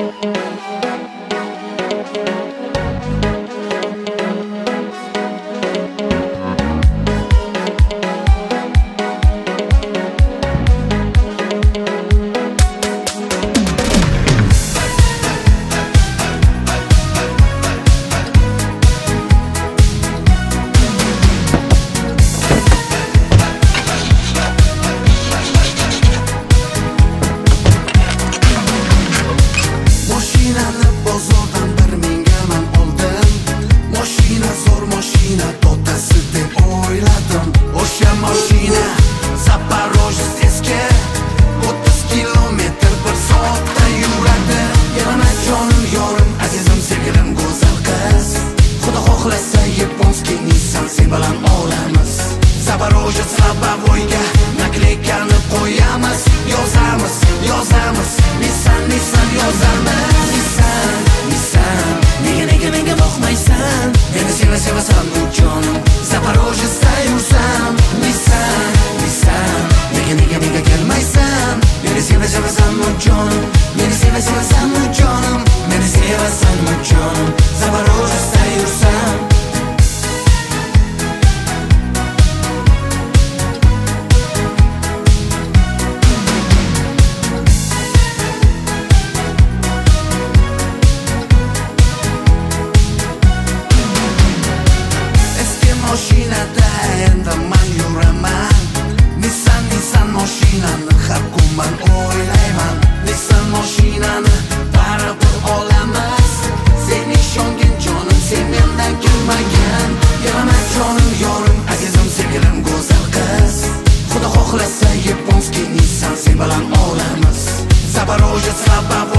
Zaporojets Lobavoyga nakleykalarni qo'yamiz, yozamiz, Nissan yozamiz. Nissan, nega menga boqmaysan? Meni sevasan bu jonim, Zaporojetsda yursam. Nissan, nega kelmaysan? Meni sevasan bu jonim, meni sevasan bu jonim, meni sevasan bu jonim, Zaporojetsda yursam. Mashinada endi men yuraman. Nissan mashinani har kun men o'ylayman. Nissan mashinani baribir olamiz. Sen ishongin jonim, sen mendan kelmagan. Yaraman jonim, yorim, azizim, sevgilim, go'zal qiz. Xudo xohlasa yaponskiy Nissan sen bilan olamiz. Zaporojets